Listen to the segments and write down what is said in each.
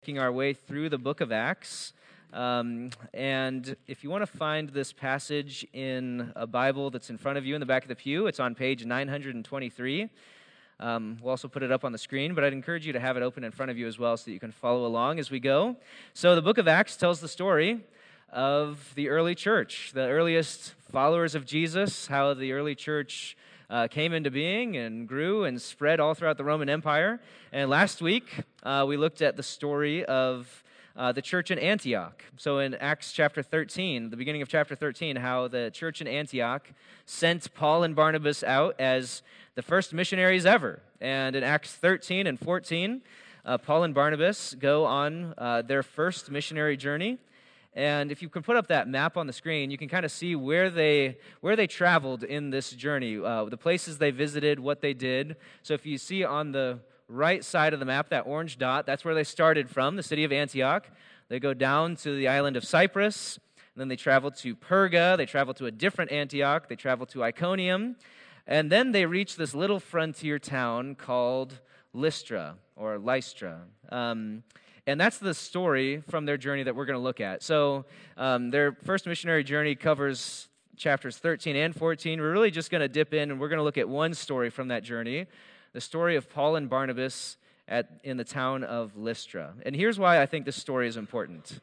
Making our way through the book of Acts. And if you want to find this passage in a Bible that's in front of you in the back of the pew, it's on page 923. We'll also put it up on the screen, but I'd encourage you to have it open in front of you as well so that you can follow along as we go. So the book of Acts tells the story of the early church, the earliest followers of Jesus, how the early church came into being and grew and spread all throughout the Roman Empire. And last week, we looked at the story of the church in Antioch. So in Acts chapter 13, the beginning of chapter 13, how the church in Antioch sent Paul and Barnabas out as the first missionaries ever. And in Acts 13 and 14, Paul and Barnabas go on their first missionary journey. And if you can put up that map on the screen, you can kind of see where they traveled in this journey, the places they visited, what they did. So if you see on the right side of the map, that orange dot, that's where they started from, the city of Antioch. They go down to the island of Cyprus, and then they travel to Perga, they travel to a different Antioch, they travel to Iconium, and then they reach this little frontier town called Lystra, or Lystra. And that's the story from their journey that we're going to look at. So their first missionary journey covers chapters 13 and 14. We're really just going to dip in, and we're going to look at one story from that journey, the story of Paul and Barnabas in the town of Lystra. And here's why I think this story is important.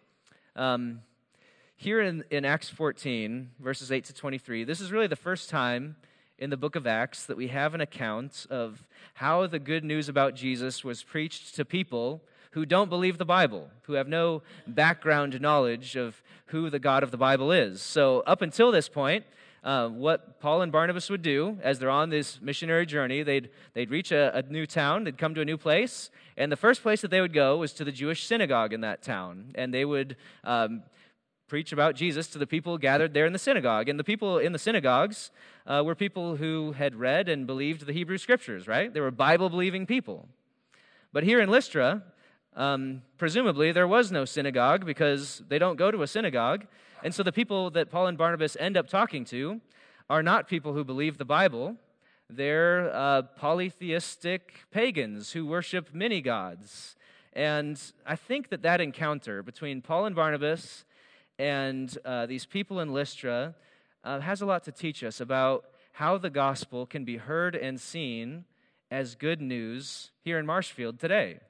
Here in Acts 14, verses 8 to 23, this is really the first time in the book of Acts that we have an account of how the good news about Jesus was preached to people who don't believe the Bible, who have no background knowledge of who the God of the Bible is. So up until this point, what Paul and Barnabas would do as they're on this missionary journey, they'd reach a new town, they'd come to a new place, and the first place that they would go was to the Jewish synagogue in that town, and they would preach about Jesus to the people gathered there in the synagogue. And the people in the synagogues were people who had read and believed the Hebrew Scriptures, right? They were Bible-believing people. But here in Lystra, presumably there was no synagogue because they don't go to a synagogue. And so the people that Paul and Barnabas end up talking to are not people who believe the Bible. They're polytheistic pagans who worship many gods. And I think that encounter between Paul and Barnabas and these people in Lystra has a lot to teach us about how the gospel can be heard and seen as good news here in Marshfield today.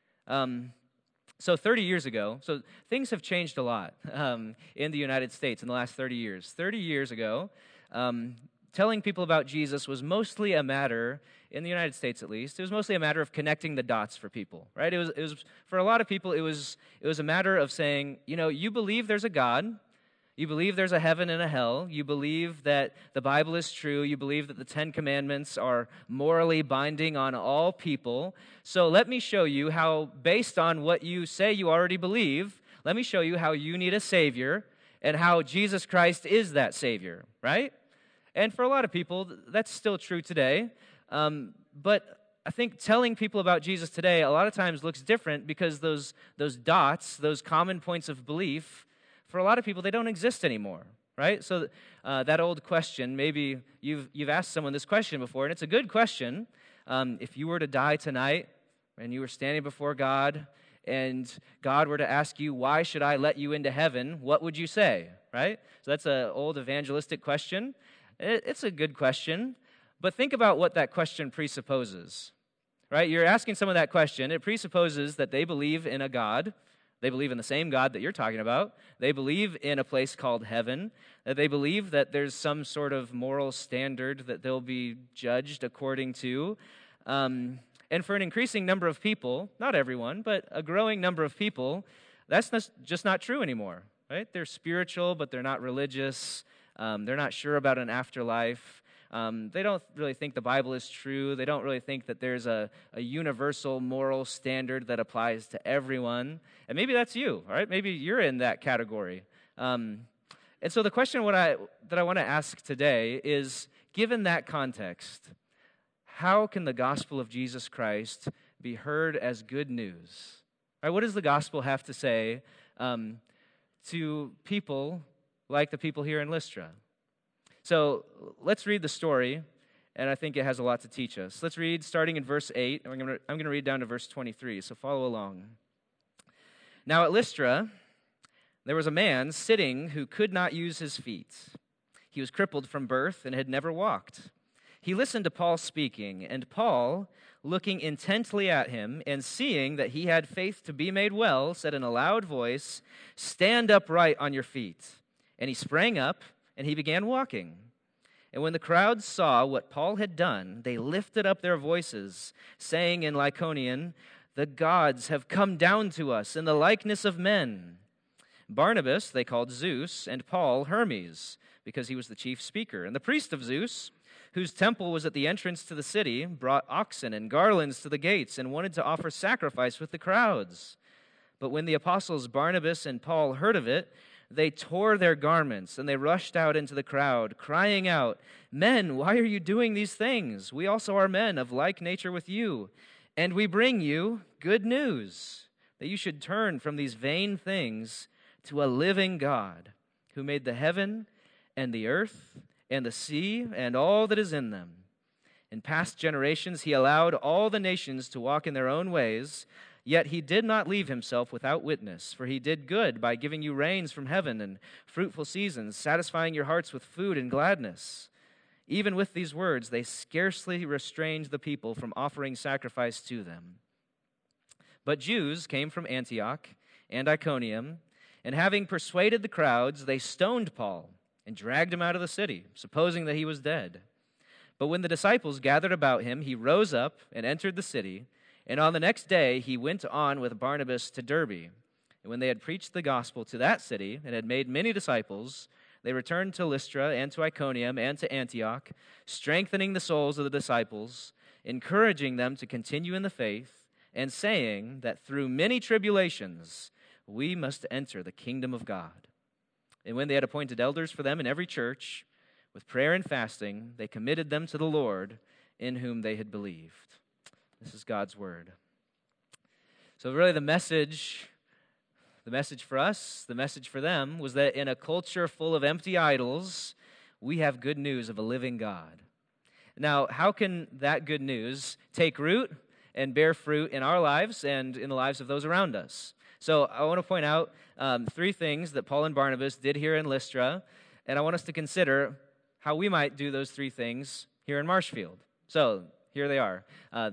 So 30 years ago, so things have changed a lot in the United States in the last 30 years. 30 years ago, telling people about Jesus was mostly a matter, in the United States at least, it was mostly a matter of connecting the dots for people, right? It was for a lot of people, it was a matter of saying, you believe there's a God, you believe there's a heaven and a hell, you believe that the Bible is true, you believe that the Ten Commandments are morally binding on all people, so let me show you how, based on what you say you already believe, let me show you how you need a Savior and how Jesus Christ is that Savior, right? And for a lot of people, that's still true today, but I think telling people about Jesus today a lot of times looks different because those dots, those common points of belief, for a lot of people, they don't exist anymore, right? So that old question, maybe you've asked someone this question before, and it's a good question. If you were to die tonight and you were standing before God and God were to ask you, why should I let you into heaven, what would you say, right? So that's an old evangelistic question. It's a good question, but think about what that question presupposes, right? You're asking someone that question. It presupposes that they believe in a God. They believe in the same God that you're talking about. They believe in a place called heaven. That they believe that there's some sort of moral standard that they'll be judged according to. And for an increasing number of people, not everyone, but a growing number of people, that's just not true anymore, right? They're spiritual, but they're not religious. They're not sure about an afterlife. They don't really think the Bible is true. They don't really think that there's a universal moral standard that applies to everyone. And maybe that's you, all right? Maybe you're in that category. And so the question that I want to ask today is, given that context, how can the gospel of Jesus Christ be heard as good news? All right, what does the gospel have to say to people like the people here in Lystra? So let's read the story, and I think it has a lot to teach us. Let's read starting in verse 8, and I'm going to read down to verse 23, so follow along. Now at Lystra, there was a man sitting who could not use his feet. He was crippled from birth and had never walked. He listened to Paul speaking, and Paul, looking intently at him and seeing that he had faith to be made well, said in a loud voice, "Stand upright on your feet." And he sprang up, and he began walking. And when the crowd saw what Paul had done, they lifted up their voices, saying in Lycaonian, "The gods have come down to us in the likeness of men." Barnabas they called Zeus, and Paul Hermes, because he was the chief speaker. And the priest of Zeus, whose temple was at the entrance to the city, brought oxen and garlands to the gates and wanted to offer sacrifice with the crowds. But when the apostles Barnabas and Paul heard of it, they tore their garments and they rushed out into the crowd, crying out, "Men, why are you doing these things? We also are men of like nature with you, and we bring you good news, that you should turn from these vain things to a living God, who made the heaven and the earth and the sea and all that is in them. In past generations he allowed all the nations to walk in their own ways, yet he did not leave himself without witness, for he did good by giving you rains from heaven and fruitful seasons, satisfying your hearts with food and gladness." Even with these words, they scarcely restrained the people from offering sacrifice to them. But Jews came from Antioch and Iconium, and having persuaded the crowds, they stoned Paul and dragged him out of the city, supposing that he was dead. But when the disciples gathered about him, he rose up and entered the city, and on the next day he went on with Barnabas to Derbe. And when they had preached the gospel to that city and had made many disciples, they returned to Lystra and to Iconium and to Antioch, strengthening the souls of the disciples, encouraging them to continue in the faith, and saying that through many tribulations we must enter the kingdom of God. And when they had appointed elders for them in every church, with prayer and fasting, they committed them to the Lord in whom they had believed. This is God's word. So really the message for us, the message for them, was that in a culture full of empty idols, we have good news of a living God. Now, how can that good news take root and bear fruit in our lives and in the lives of those around us? So I want to point out three things that Paul and Barnabas did here in Lystra, and I want us to consider how we might do those three things here in Marshfield. So here they are.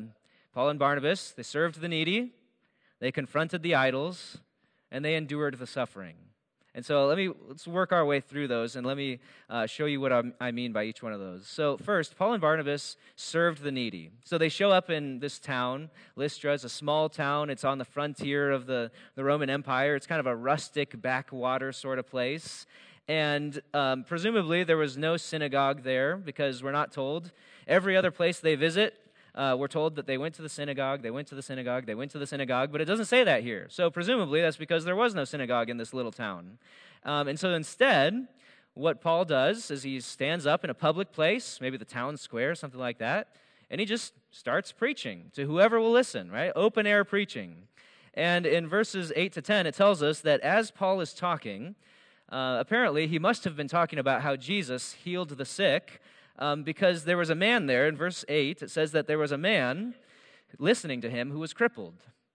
Paul and Barnabas, they served the needy, they confronted the idols, and they endured the suffering. And so let's work our way through those, and let me show you what I mean by each one of those. So first, Paul and Barnabas served the needy. So they show up in this town. Lystra is a small town. It's on the frontier of the Roman Empire. It's kind of a rustic backwater sort of place. And presumably there was no synagogue there, because we're not told. Every other place they visit, we're told that they went to the synagogue, they went to the synagogue, they went to the synagogue, but it doesn't say that here. So presumably that's because there was no synagogue in this little town. And so instead, what Paul does is he stands up in a public place, maybe the town square, something like that, and he just starts preaching to whoever will listen, right? Open air preaching. And in verses 8 to 10, it tells us that as Paul is talking, apparently he must have been talking about how Jesus healed the sick, because there was a man there. In verse 8, it says that there was a man listening to him who was crippled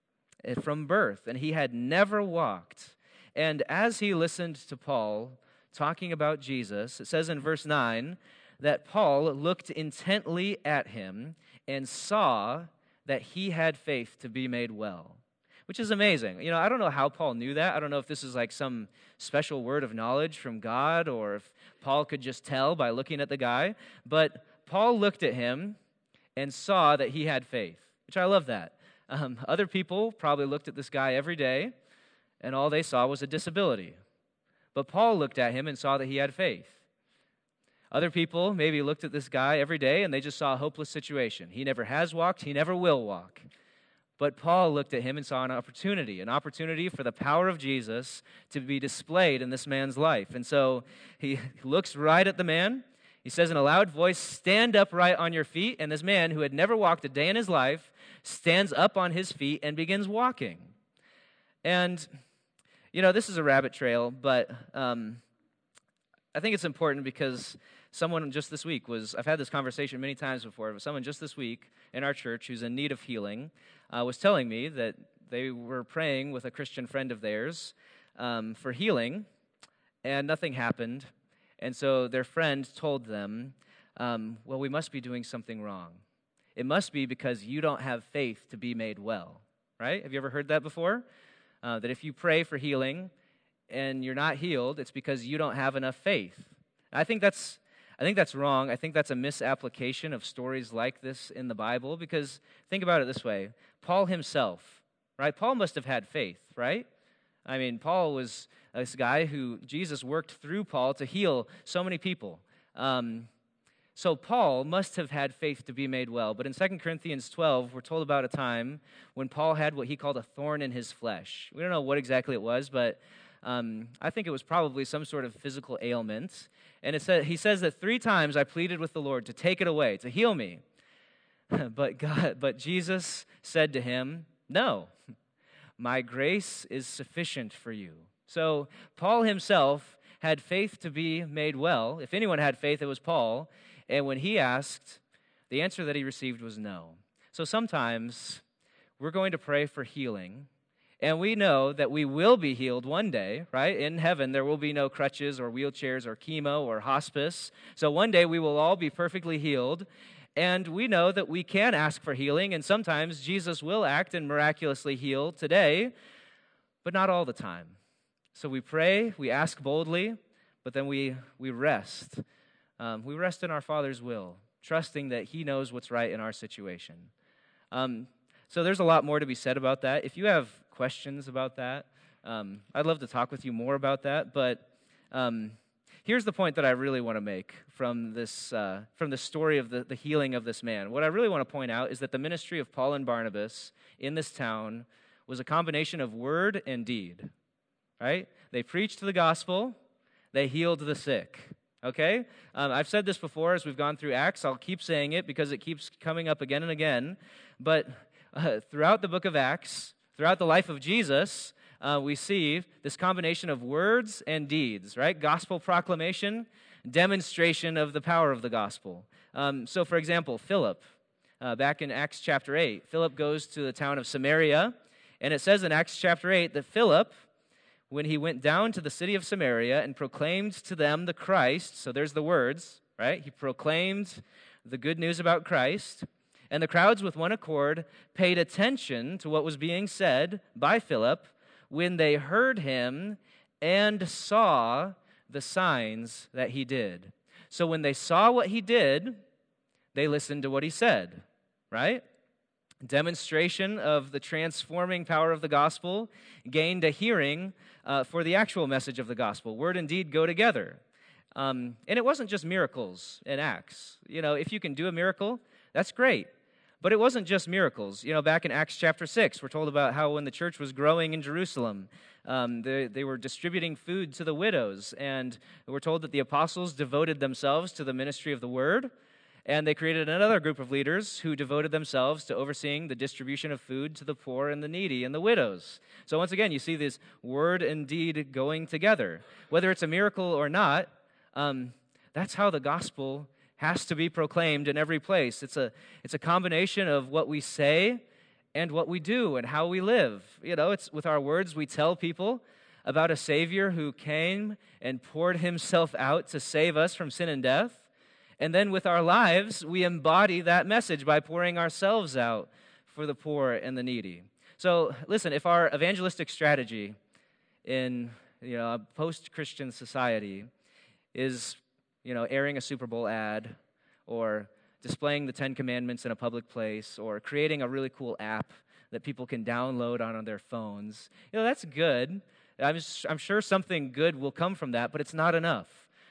from birth, and he had never walked. And as he listened to Paul talking about Jesus, it says in verse 9 that Paul looked intently at him and saw that he had faith to be made well, which is amazing. You know, I don't know how Paul knew that. I don't know if this is like some special word of knowledge from God, or if Paul could just tell by looking at the guy. But Paul looked at him and saw that he had faith, which I love that. Other people probably looked at this guy every day, and all they saw was a disability. But Paul looked at him and saw that he had faith. Other people maybe looked at this guy every day, and they just saw a hopeless situation. He never has walked, he never will walk. But Paul looked at him and saw an opportunity for the power of Jesus to be displayed in this man's life. And so he looks right at the man. He says in a loud voice, "Stand upright on your feet." And this man, who had never walked a day in his life, stands up on his feet and begins walking. And, you know, this is a rabbit trail, but I think it's important because someone just this week I've had this conversation many times before, but someone just this week in our church who's in need of healing was telling me that they were praying with a Christian friend of theirs for healing, and nothing happened. And so their friend told them, well, we must be doing something wrong. It must be because you don't have faith to be made well, right? Have you ever heard that before? That if you pray for healing and you're not healed, it's because you don't have enough faith. I think that's wrong. I think that's a misapplication of stories like this in the Bible, because think about it this way. Paul himself, right? Paul must have had faith, right? I mean, Paul was this guy who Jesus worked through Paul to heal so many people. So Paul must have had faith to be made well. But in 2 Corinthians 12, we're told about a time when Paul had what he called a thorn in his flesh. We don't know what exactly it was, but I think it was probably some sort of physical ailment. And he says that 3 times I pleaded with the Lord to take it away, to heal me. But Jesus said to him, no, my grace is sufficient for you. So Paul himself had faith to be made well. If anyone had faith, it was Paul. And when he asked, the answer that he received was no. So sometimes we're going to pray for healing, and we know that we will be healed one day, right? In heaven, there will be no crutches or wheelchairs or chemo or hospice. So one day we will all be perfectly healed, and we know that we can ask for healing, and sometimes Jesus will act and miraculously heal today, but not all the time. So we pray, we ask boldly, but then we rest. We rest in our Father's will, trusting that He knows what's right in our situation. So there's a lot more to be said about that. If you have questions about that, I'd love to talk with you more about that. But here's the point that I really want to make from the story of the healing of this man. What I really want to point out is that the ministry of Paul and Barnabas in this town was a combination of word and deed, right? They preached the gospel, they healed the sick. Okay? I've said this before as we've gone through Acts. I'll keep saying it because it keeps coming up again and again. But throughout the book of Acts, throughout the life of Jesus, we see this combination of words and deeds, right? Gospel proclamation, demonstration of the power of the gospel. So, for example, Philip, back in Acts chapter 8, Philip goes to the town of Samaria, and it says in Acts chapter 8 that Philip, when he went down to the city of Samaria and proclaimed to them the Christ, so there's the words, right? He proclaimed the good news about Christ, and the crowds with one accord paid attention to what was being said by Philip when they heard him and saw the signs that he did. So when they saw what he did, they listened to what he said, right? Demonstration of the transforming power of the gospel gained a hearing for the actual message of the gospel. Word and deed go together. And it wasn't just miracles in Acts. You know, if you can do a miracle, that's great. But it wasn't just miracles. You know, back in Acts chapter 6, we're told about how when the church was growing in Jerusalem, they were distributing food to the widows. And we're told that the apostles devoted themselves to the ministry of the word. And they created another group of leaders who devoted themselves to overseeing the distribution of food to the poor and the needy and the widows. So once again, you see this word and deed going together. Whether it's a miracle or not, that's how the gospel has to be proclaimed in every place. It's a combination of what we say and what we do and how we live. You know, it's with our words we tell people about a Savior who came and poured himself out to save us from sin and death. And then with our lives, we embody that message by pouring ourselves out for the poor and the needy. So listen, if our evangelistic strategy in a post-Christian society is airing a Super Bowl ad or displaying the 10 Commandments in a public place or creating a really cool app that people can download on their phones, that's good. I'm sure something good will come from that, but it's not enough.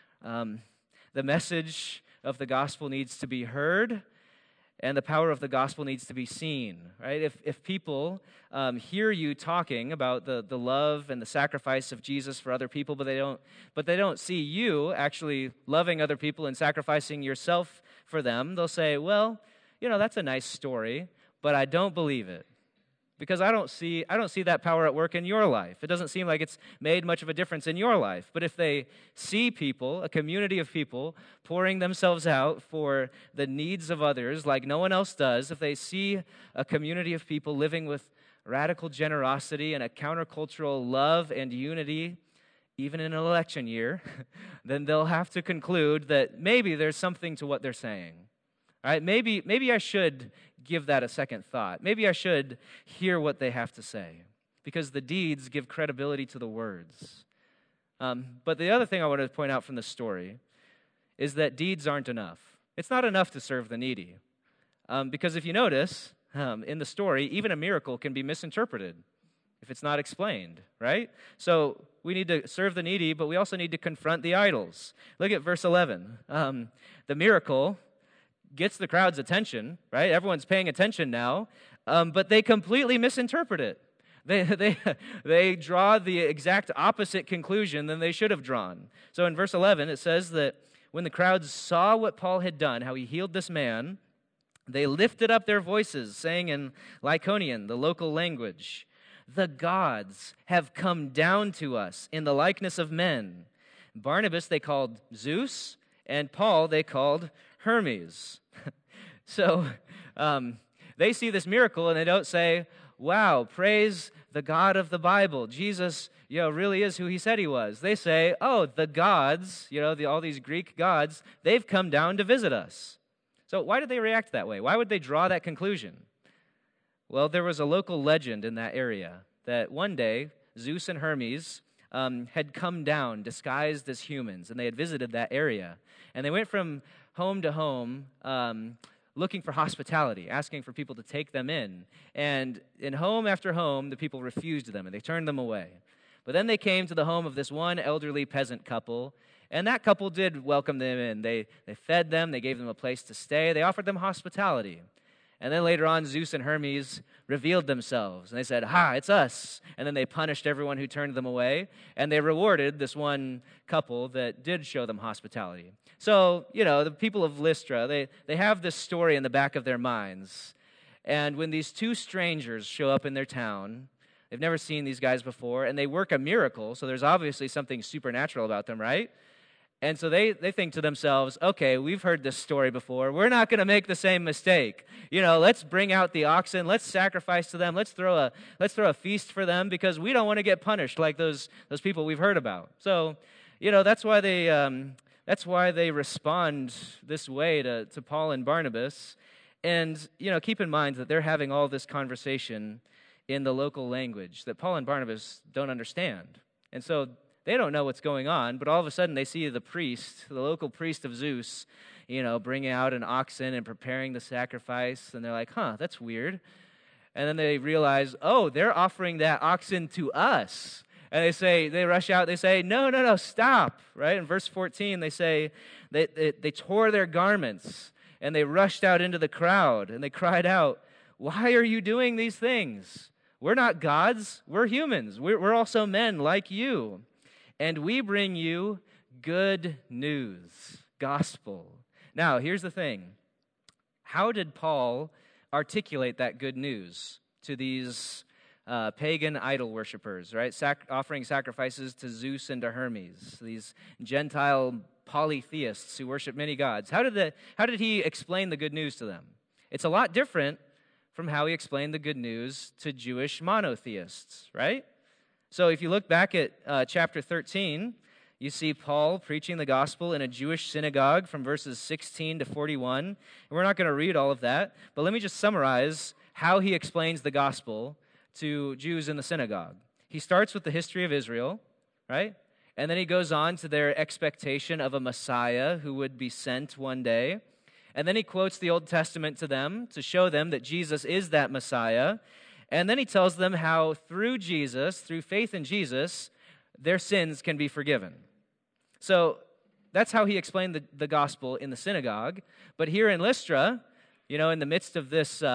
The message of the gospel needs to be heard, and the power of the gospel needs to be seen, right? If people hear you talking about the love and the sacrifice of Jesus for other people, but they don't see you actually loving other people and sacrificing yourself for them, they'll say, well, that's a nice story, but I don't believe it. Because I don't see that power at work in your life. It doesn't seem like it's made much of a difference in your life. But if they see people, a community of people, pouring themselves out for the needs of others like no one else does, if they see a community of people living with radical generosity and a countercultural love and unity, even in an election year, then they'll have to conclude that maybe there's something to what they're saying. All right, maybe I should give that a second thought. Maybe I should hear what they have to say, because the deeds give credibility to the words. But the other thing I want to point out from the story is that deeds aren't enough. It's not enough to serve the needy. Because if you notice, in the story, even a miracle can be misinterpreted if it's not explained, right? So we need to serve the needy, but we also need to confront the idols. Look at verse 11. The miracle gets the crowd's attention, right? Everyone's paying attention now, but they completely misinterpret it. They draw the exact opposite conclusion than they should have drawn. So in verse 11, it says that when the crowds saw what Paul had done, how he healed this man, they lifted up their voices, saying in Lycaonian, the local language, "The gods have come down to us in the likeness of men." Barnabas they called Zeus, and Paul they called Hermes. So they see this miracle and they don't say, "Wow, praise the God of the Bible. Jesus, really is who he said he was." They say, "Oh, the gods, all these Greek gods, they've come down to visit us." So why did they react that way? Why would they draw that conclusion? Well, there was a local legend in that area that one day Zeus and Hermes had come down disguised as humans, and they had visited that area. And they went from home to home looking for hospitality, asking for people to take them in. And in home after home, the people refused them, and they turned them away. But then they came to the home of this one elderly peasant couple, and that couple did welcome them in. They fed them, they gave them a place to stay, they offered them hospitality. And then later on, Zeus and Hermes revealed themselves, and they said, "Ha, it's us." And then they punished everyone who turned them away, and they rewarded this one couple that did show them hospitality. So, the people of Lystra, they have this story in the back of their minds. And when these two strangers show up in their town, they've never seen these guys before, and they work a miracle, so there's obviously something supernatural about them, right? And so they think to themselves, okay, we've heard this story before. We're not going to make the same mistake. Let's bring out the oxen. Let's sacrifice to them. Let's throw a feast for them because we don't want to get punished like those people we've heard about. So, that's why they respond this way to Paul and Barnabas. And, keep in mind that they're having all this conversation in the local language that Paul and Barnabas don't understand. And so they don't know what's going on, but all of a sudden they see the local priest of Zeus, bringing out an oxen and preparing the sacrifice, and they're like, that's weird. And then they realize, they're offering that oxen to us. And they rush out, they say, no, stop, right? In verse 14, they say, they tore their garments, and they rushed out into the crowd, and they cried out, "Why are you doing these things? We're not gods, we're humans. We're also men like you. And we bring you good news, gospel." Now, here's the thing. How did Paul articulate that good news to these pagan idol worshipers, right? Offering sacrifices to Zeus and to Hermes, these Gentile polytheists who worship many gods. How did he explain the good news to them? It's a lot different from how he explained the good news to Jewish monotheists, right? So if you look back at chapter 13, you see Paul preaching the gospel in a Jewish synagogue from verses 16 to 41. And we're not going to read all of that, but let me just summarize how he explains the gospel to Jews in the synagogue. He starts with the history of Israel, right? And then he goes on to their expectation of a Messiah who would be sent one day. And then he quotes the Old Testament to them to show them that Jesus is that Messiah. And then he tells them how through Jesus, through faith in Jesus, their sins can be forgiven. So that's how he explained the gospel in the synagogue. But here in Lystra, in the midst of this,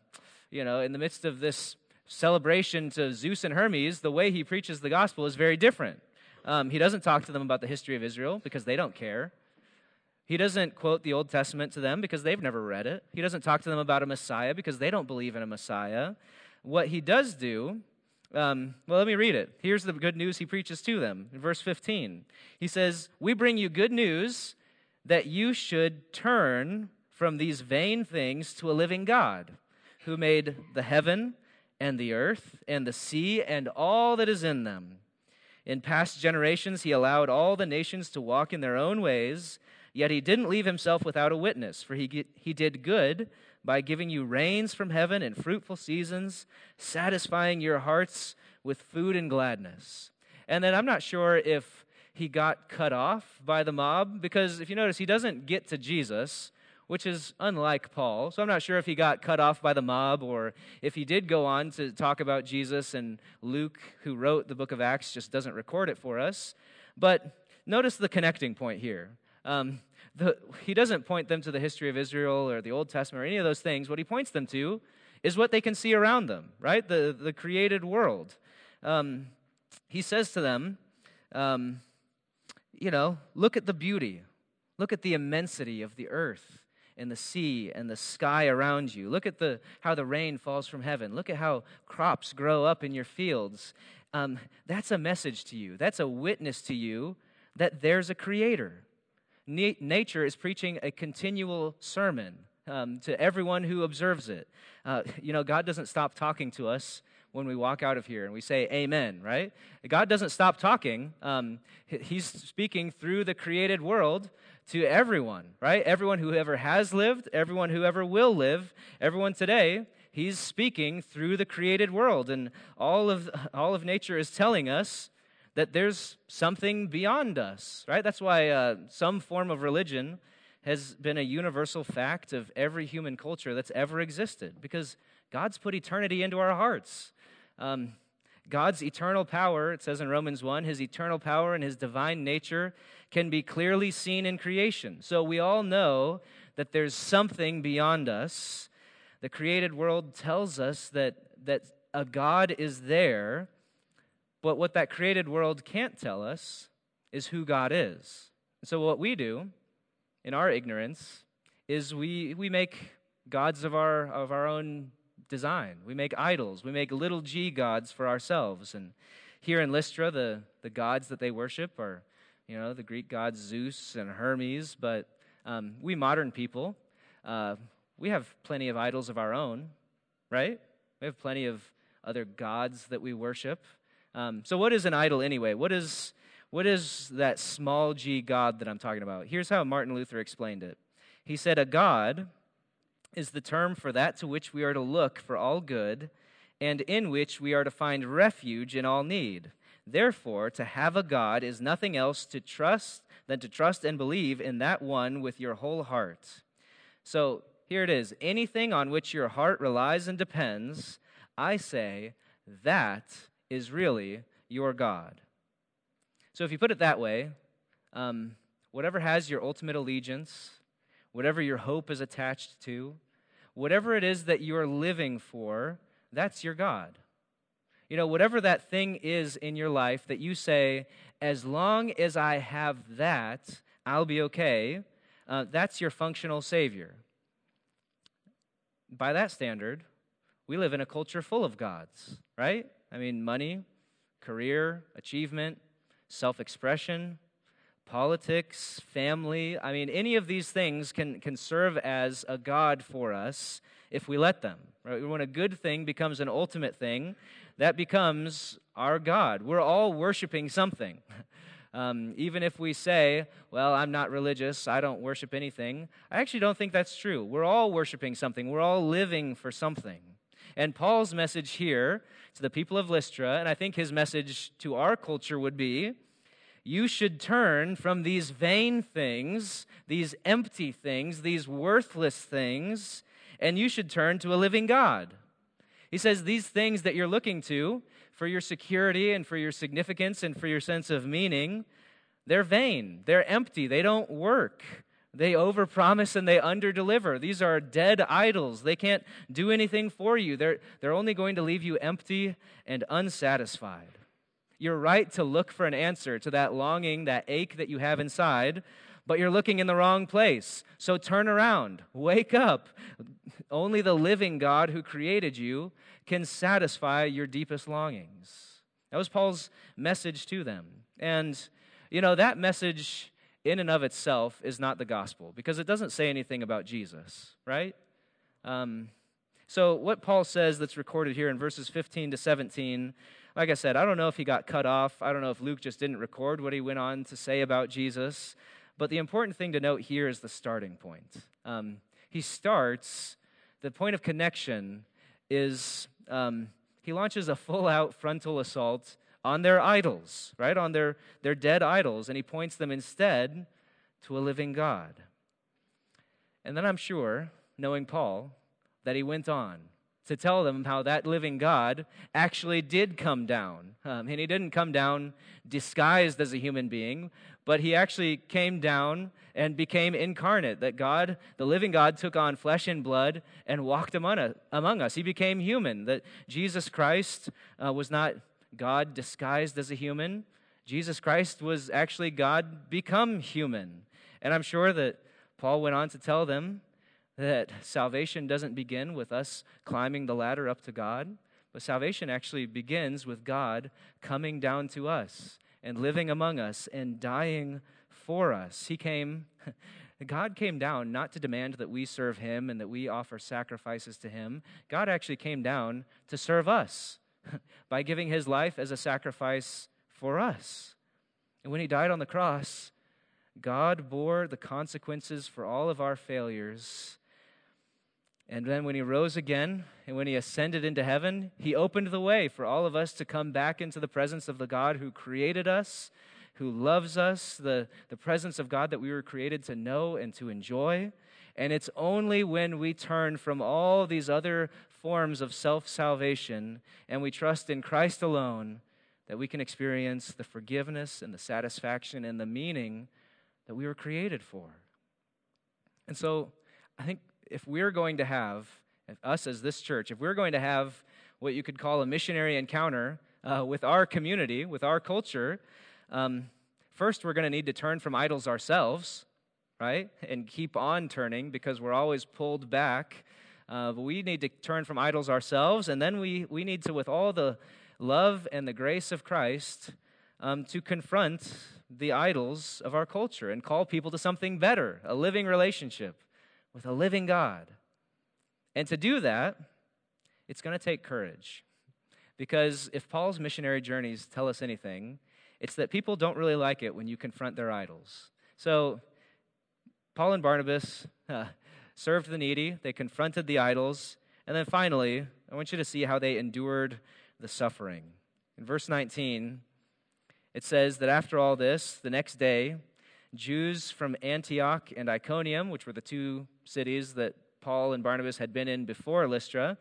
celebration to Zeus and Hermes, the way he preaches the gospel is very different. He doesn't talk to them about the history of Israel because they don't care. He doesn't quote the Old Testament to them because they've never read it. He doesn't talk to them about a Messiah because they don't believe in a Messiah. What he does do, let me read it. Here's the good news he preaches to them. In verse 15, he says, "We bring you good news that you should turn from these vain things to a living God who made the heaven and the earth and the sea and all that is in them. In past generations, he allowed all the nations to walk in their own ways, yet he didn't leave himself without a witness, for he did good by giving you rains from heaven and fruitful seasons, satisfying your hearts with food and gladness. And then I'm not sure if he got cut off by the mob, because if you notice, he doesn't get to Jesus, which is unlike Paul. So I'm not sure if he got cut off by the mob or if he did go on to talk about Jesus, and Luke, who wrote the book of Acts, just doesn't record it for us. But notice the connecting point here. He doesn't point them to the history of Israel or the Old Testament or any of those things. What he points them to is what they can see around them, right? The created world. He says to them, look at the beauty. Look at the immensity of the earth and the sea and the sky around you. Look at how the rain falls from heaven. Look at how crops grow up in your fields. That's a message to you. That's a witness to you that there's a creator. Nature is preaching a continual sermon to everyone who observes it. God doesn't stop talking to us when we walk out of here and we say amen, right? God doesn't stop talking. He's speaking through the created world to everyone, right? Everyone who ever has lived, everyone who ever will live, everyone today, he's speaking through the created world. And all of nature is telling us that there's something beyond us, right? That's why some form of religion has been a universal fact of every human culture that's ever existed, because God's put eternity into our hearts. God's eternal power, it says in Romans 1, his eternal power and his divine nature can be clearly seen in creation. So we all know that there's something beyond us. The created world tells us that a God is there, but what that created world can't tell us is who God is. So what we do in our ignorance is we make gods of our own design. We make idols. We make little g gods for ourselves. And here in Lystra, the gods that they worship are, the Greek gods Zeus and Hermes. But we modern people, we have plenty of idols of our own, right? We have plenty of other gods that we worship. So what is an idol anyway? What is that small g God that I'm talking about? Here's how Martin Luther explained it. He said, a god is the term for that to which we are to look for all good, and in which we are to find refuge in all need. Therefore, to have a God is nothing else than to trust and believe in that one with your whole heart. So here it is. Anything on which your heart relies and depends, I say, that is really your God. So if you put it that way, whatever has your ultimate allegiance, whatever your hope is attached to, whatever it is that you're living for, that's your God. Whatever that thing is in your life that you say, as long as I have that, I'll be okay, that's your functional Savior. By that standard, we live in a culture full of gods, right? I mean, money, career, achievement, self-expression, politics, family. I mean, any of these things can serve as a god for us if we let them. Right? When a good thing becomes an ultimate thing, that becomes our God. We're all worshiping something. Even if we say, well, I'm not religious, I don't worship anything, I actually don't think that's true. We're all worshiping something. We're all living for something. And Paul's message here to the people of Lystra, and I think his message to our culture would be, you should turn from these vain things, these empty things, these worthless things, and you should turn to a living God. He says these things that you're looking to for your security and for your significance and for your sense of meaning, they're vain, they're empty, they don't work. They overpromise and they underdeliver. These are dead idols. They can't do anything for you. They're only going to leave you empty and unsatisfied. You're right to look for an answer to that longing, that ache that you have inside, but you're looking in the wrong place. So turn around, wake up. Only the living God who created you can satisfy your deepest longings. That was Paul's message to them. And, that message in and of itself is not the gospel, because it doesn't say anything about Jesus, right? So what Paul says that's recorded here in verses 15 to 17, like I said, I don't know if he got cut off. I don't know if Luke just didn't record what he went on to say about Jesus. But the important thing to note here is the starting point. The point of connection is he launches a full-out frontal assault on their idols, right? On their dead idols, and he points them instead to a living God. And then I'm sure, knowing Paul, that he went on to tell them how that living God actually did come down. And he didn't come down disguised as a human being, but he actually came down and became incarnate, that God, the living God, took on flesh and blood and walked among us. He became human, that Jesus Christ was not God disguised as a human. Jesus Christ was actually God become human. And I'm sure that Paul went on to tell them that salvation doesn't begin with us climbing the ladder up to God, but salvation actually begins with God coming down to us and living among us and dying for us. God came down not to demand that we serve him and that we offer sacrifices to him. God actually came down to serve us by giving his life as a sacrifice for us. And when he died on the cross, God bore the consequences for all of our failures. And then when he rose again and when he ascended into heaven, he opened the way for all of us to come back into the presence of the God who created us, who loves us, the presence of God that we were created to know and to enjoy. And it's only when we turn from all these other forms of self-salvation and we trust in Christ alone that we can experience the forgiveness and the satisfaction and the meaning that we were created for. And so I think if we're going to have, us as this church, if we're going to have what you could call a missionary encounter with our community, with our culture, first we're going to need to turn from idols ourselves, right? And keep on turning because we're always pulled back. But we need to turn from idols ourselves, and then we need to, with all the love and the grace of Christ, to confront the idols of our culture and call people to something better, a living relationship with a living God. And to do that, it's going to take courage. Because if Paul's missionary journeys tell us anything, it's that people don't really like it when you confront their idols. So Paul and Barnabas served the needy, they confronted the idols, and then finally, I want you to see how they endured the suffering. In verse 19, it says that after all this, the next day, Jews from Antioch and Iconium, which were the two cities that Paul and Barnabas had been in before Lystra,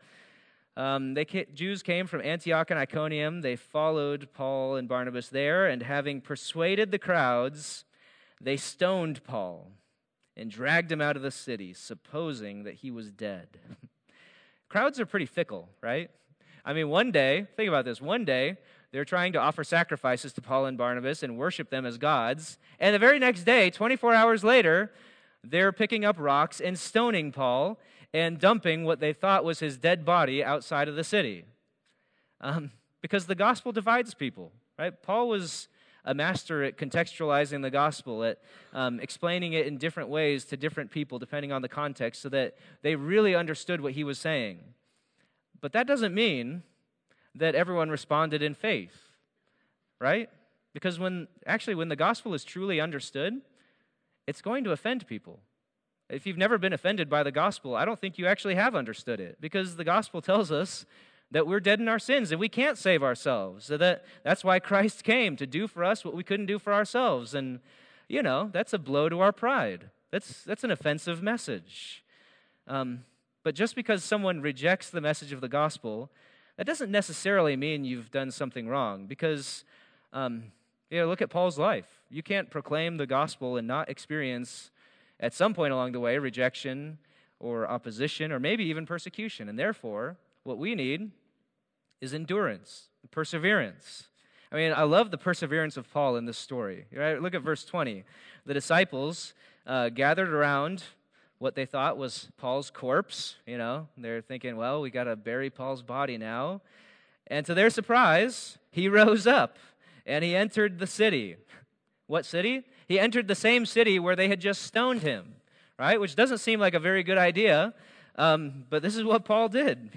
Jews came from Antioch and Iconium. They followed Paul and Barnabas there, and having persuaded the crowds, they stoned Paul and dragged him out of the city, supposing that he was dead. Crowds are pretty fickle, right? I mean, one day, think about this, one day, they're trying to offer sacrifices to Paul and Barnabas and worship them as gods. And the very next day, 24 hours later, they're picking up rocks and stoning Paul and dumping what they thought was his dead body outside of the city. Because the gospel divides people, right? Paul was a master at contextualizing the gospel, at explaining it in different ways to different people depending on the context so that they really understood what he was saying. But that doesn't mean that everyone responded in faith, right? Because when the gospel is truly understood, it's going to offend people. If you've never been offended by the gospel, I don't think you actually have understood it, because the gospel tells us that we're dead in our sins and we can't save ourselves. So that's why Christ came, to do for us what we couldn't do for ourselves. And, that's a blow to our pride. That's an offensive message. But just because someone rejects the message of the gospel, that doesn't necessarily mean you've done something wrong, because, look at Paul's life. You can't proclaim the gospel and not experience, at some point along the way, rejection or opposition or maybe even persecution. And therefore, what we need is endurance, perseverance. I mean, I love the perseverance of Paul in this story. Right? Look at verse 20. The disciples gathered around what they thought was Paul's corpse. They're thinking, well, we got to bury Paul's body now. And to their surprise, he rose up and he entered the city. What city? He entered the same city where they had just stoned him, right? Which doesn't seem like a very good idea. But this is what Paul did.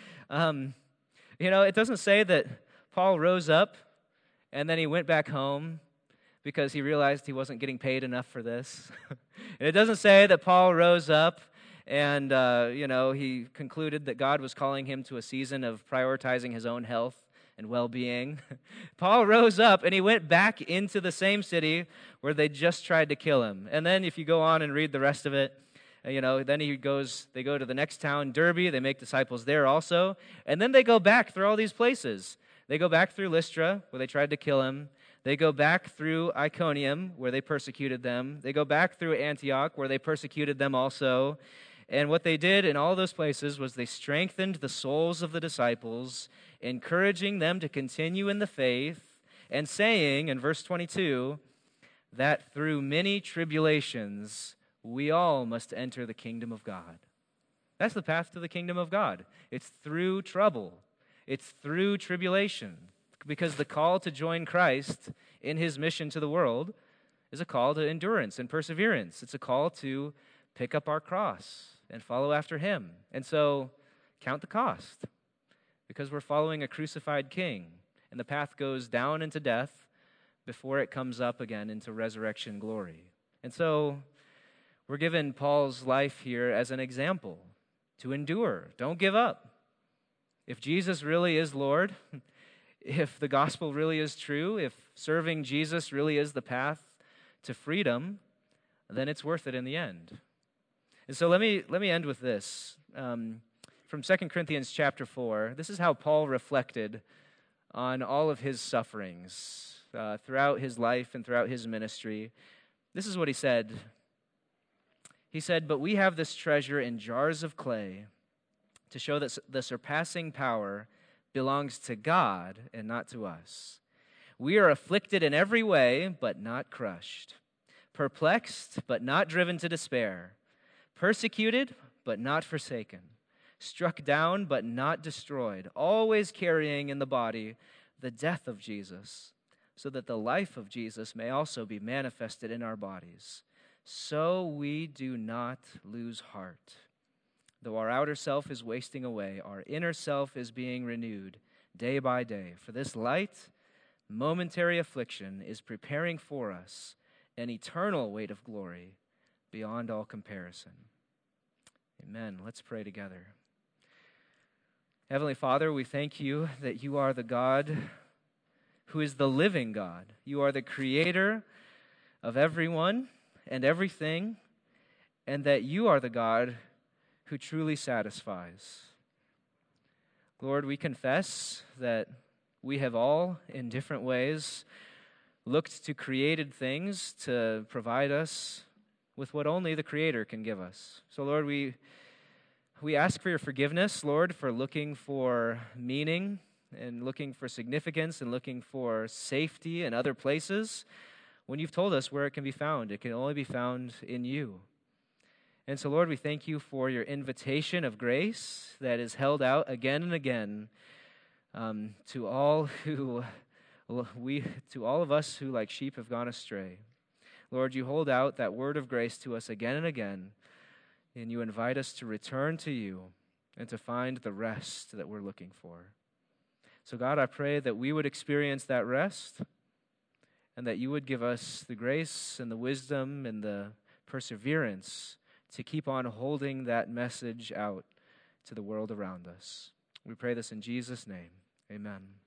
It doesn't say that Paul rose up and then he went back home because he realized he wasn't getting paid enough for this. And it doesn't say that Paul rose up and, he concluded that God was calling him to a season of prioritizing his own health and well-being. Paul rose up and he went back into the same city where they just tried to kill him. And then if you go on and read the rest of it, then they go to the next town, Derbe. They make disciples there also. And then they go back through all these places. They go back through Lystra, where they tried to kill him. They go back through Iconium, where they persecuted them. They go back through Antioch, where they persecuted them also. And what they did in all those places was they strengthened the souls of the disciples, encouraging them to continue in the faith, and saying, in verse 22, that through many tribulations we all must enter the kingdom of God. That's the path to the kingdom of God. It's through trouble. It's through tribulation. Because the call to join Christ in his mission to the world is a call to endurance and perseverance. It's a call to pick up our cross and follow after him. And so, count the cost, because we're following a crucified king, and the path goes down into death before it comes up again into resurrection glory. And so, we're given Paul's life here as an example to endure. Don't give up. If Jesus really is Lord, if the gospel really is true, if serving Jesus really is the path to freedom, then it's worth it in the end. And so let me end with this. From 2 Corinthians chapter 4, this is how Paul reflected on all of his sufferings throughout his life and throughout his ministry. This is what he said. He said, "But we have this treasure in jars of clay to show that the surpassing power belongs to God and not to us. We are afflicted in every way, but not crushed. Perplexed, but not driven to despair. Persecuted, but not forsaken. Struck down, but not destroyed. Always carrying in the body the death of Jesus, so that the life of Jesus may also be manifested in our bodies. So we do not lose heart. Though our outer self is wasting away, our inner self is being renewed day by day. For this light, momentary affliction is preparing for us an eternal weight of glory beyond all comparison." Amen. Let's pray together. Heavenly Father, we thank you that you are the God who is the living God. You are the creator of everyone and everything, and that you are the God who truly satisfies. Lord, we confess that we have all, in different ways, looked to created things to provide us with what only the Creator can give us. So, Lord, we ask for your forgiveness, Lord, for looking for meaning and looking for significance and looking for safety in other places when you've told us where it can be found. It can only be found in you. And so, Lord, we thank you for your invitation of grace that is held out again and again to all of us who, like sheep, have gone astray. Lord, you hold out that word of grace to us again and again, and you invite us to return to you and to find the rest that we're looking for. So, God, I pray that we would experience that rest and that you would give us the grace and the wisdom and the perseverance to keep on holding that message out to the world around us. We pray this in Jesus' name. Amen.